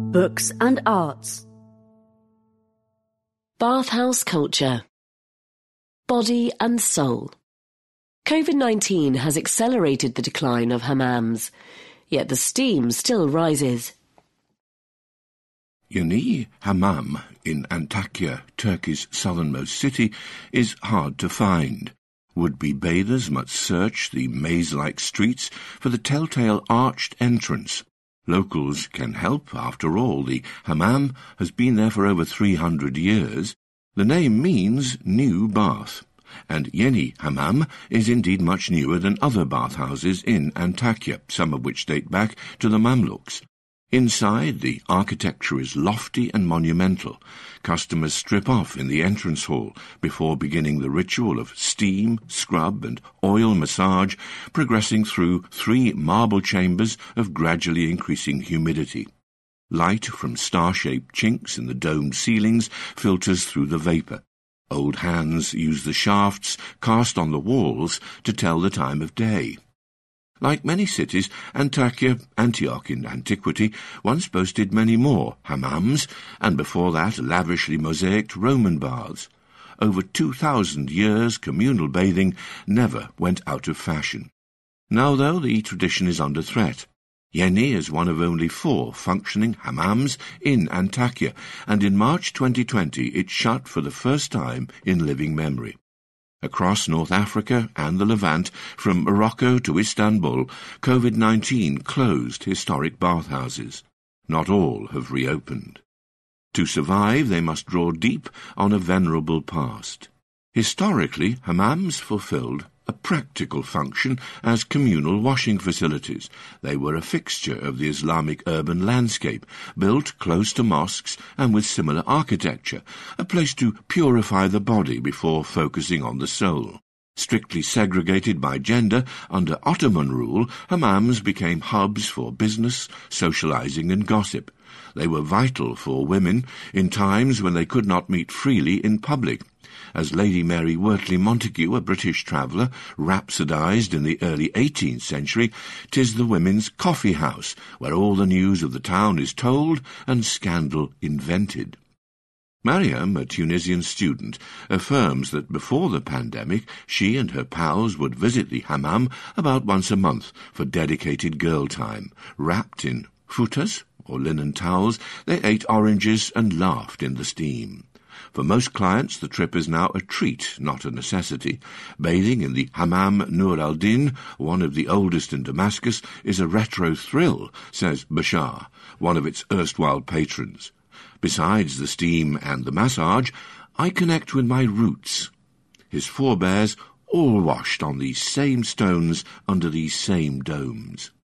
Books and arts. Bathhouse culture. Body and soul. COVID-19 has accelerated the decline of hammams, yet the steam still rises. Yeni Hammam in Antakya, Turkey's southernmost city, is hard to find. Would-be bathers must search the maze-like streets for the telltale arched entrance. Locals can help, after all. The hammam has been there for over 300 years. The name means new bath, and Yeni Hammam is indeed much newer than other bathhouses in Antakya, some of which date back to the Mamluks. Inside, the architecture is lofty and monumental. Customers strip off in the entrance hall before beginning the ritual of steam, scrub and oil massage, progressing through 3 marble chambers of gradually increasing humidity. Light from star-shaped chinks in the domed ceilings filters through the vapour. Old hands use the shafts cast on the walls to tell the time of day. Like many cities, Antakya, Antioch in antiquity, once boasted many more hammams, and before that lavishly mosaicked Roman baths. Over 2,000 years, communal bathing never went out of fashion. Now, though, the tradition is under threat. Yeni is one of only 4 functioning hammams in Antakya, and in March 2020 it shut for the first time in living memory. Across North Africa and the Levant, from Morocco to Istanbul, COVID-19 closed historic bathhouses. Not all have reopened. To survive, they must draw deep on a venerable past. Historically, hammams fulfilled a practical function as communal washing facilities. They were a fixture of the Islamic urban landscape, built close to mosques and with similar architecture, a place to purify the body before focusing on the soul. Strictly segregated by gender, under Ottoman rule, hammams became hubs for business, socializing and gossip. They were vital for women in times when they could not meet freely in public. As Lady Mary Wortley Montagu, a British traveller, rhapsodised in the early 18th century, "'Tis the women's coffee house, where all the news of the town is told and scandal invented." Mariam, a Tunisian student, affirms that before the pandemic she and her pals would visit the hammam about once a month for dedicated girl time. Wrapped in futas, or linen towels, they ate oranges and laughed in the steam. For most clients, the trip is now a treat, not a necessity. Bathing in the Hammam Nur al-Din, one of the oldest in Damascus, is a retro thrill, says Bashar, one of its erstwhile patrons. Besides the steam and the massage, I connect with my roots. His forebears all washed on these same stones under these same domes.